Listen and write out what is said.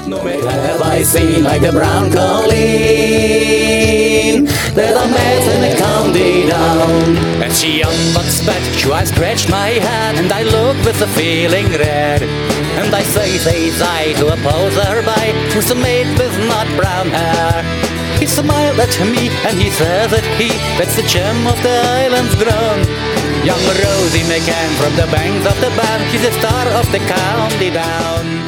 No matter have I seen like the brown Colleen, that I met in the county down. And she young but spat, so I scratched my head, and I looked with a feeling red. And I says I to a poser by, who's a maid with not brown hair. He smiled at me and he says that that's the gem of the island's grown. Young Rosie McCann from the banks of the Banff, she's the star of the county down.